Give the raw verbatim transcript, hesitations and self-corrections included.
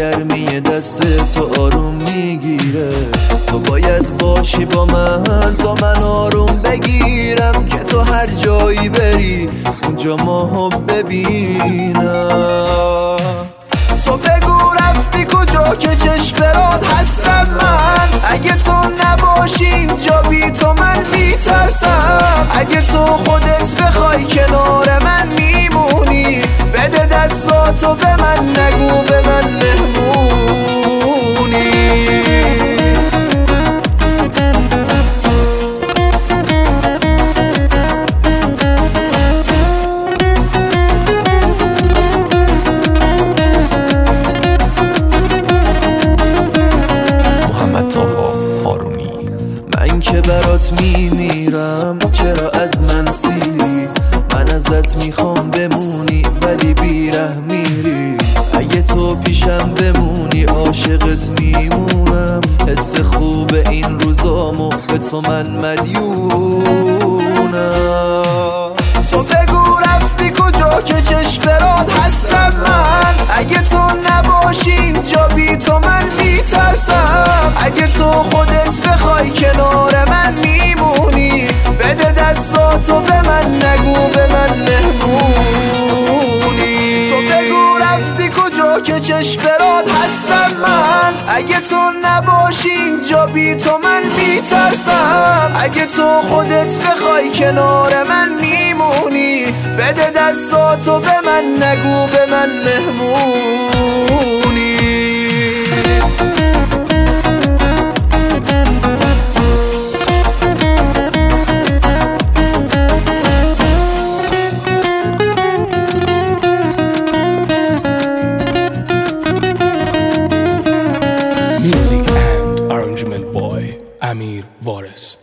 گرمی دست تو آروم میگیره. تو باید باشی با من تا من آروم بگیرم که تو هر جایی بری اونجا ماها ببینم. تو بگو رفتی کجا که چشم برات هستم من. اگه تو نباشی اینجا بی تو من میترسم. اگه تو خودت بخوای کنار من میمونی. بده دستاتو به من نگو به من مهمونی. من که برات میمیرم چرا از من سیری. من ازت میخوام بمونی ولی بیره میری. اگه تو پیشم بمونی عاشقت میمونم. حس خوب این روزامو به تو من مدیونم. تو بگو رفتی کجا که چشم برات هستم من. اگه تو نباشی اینجا بی تو من میترسم. اگه تو خودت بخوای کنار من میمونی. بده دستاتو به من نگو به من مهمونی. تو بگو رفتی کجا که چشم برات هستم من. اگه تو نباشی اینجا بی تو من میترسم. اگه تو خودت بخوای کنار من میمونی. بده دستاتو به من نگو به من مهمونی. Music and arrangement by Amir Vares.